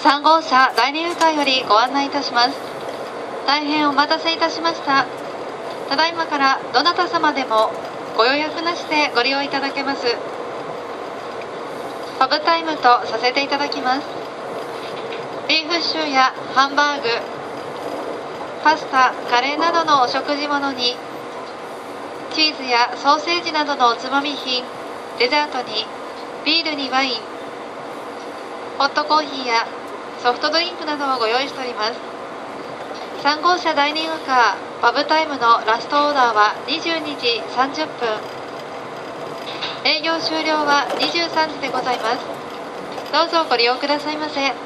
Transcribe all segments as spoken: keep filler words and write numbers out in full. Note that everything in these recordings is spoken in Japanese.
さん号車第二遊会よりご案内いたします。大変お待たせいたしました。ただいまからどなた様でもご予約なしでご利用いただけます。パブタイムとさせていただきます。ビーフシチューやハンバーグ、パスタ、カレーなどのお食事物に、チーズやソーセージなどのおつまみ品、デザートに、ビールにワイン、ホットコーヒーやソフトドリンクなどをご用意しております。さん号車ダイニングカーパブタイムのラストオーダーはにじゅうにじさんじゅっぷん、営業終了はにじゅうさんじでございます。どうぞご利用くださいませ。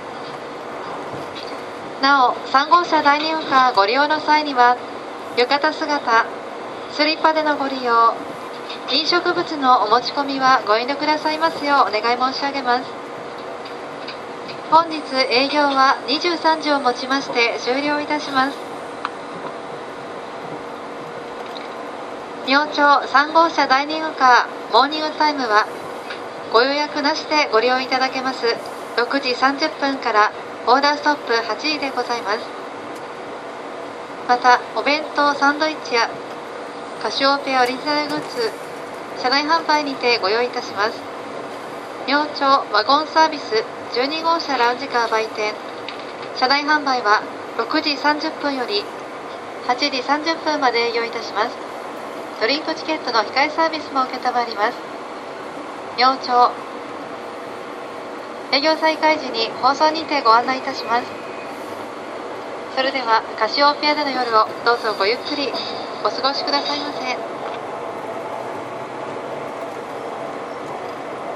なお、さん号車ダイニングカーご利用の際には、浴衣姿、スリッパでのご利用、飲食物のお持ち込みはご遠慮くださいますようお願い申し上げます。本日営業はにじゅうさんじをもちまして終了いたします。明朝さん号車ダイニングカーモーニングタイムはご予約なしでご利用いただけますろくじさんじゅっぷんからオーダーストップはちじでございます。またお弁当サンドイッチやカシオペアオリジナルグッズ車内販売にてご用意いたします。明朝ワゴンサービスじゅうに号車ラウンジカー売店、車内販売はろくじさんじゅっぷんよりはちじさんじゅっぷんまで営業いたします。ドリンクチケットの控えサービスも承ります。明朝営業再開時に放送にてご案内いたします。それではカシオペアでの夜をどうぞごゆっくりお過ごしくださいませ。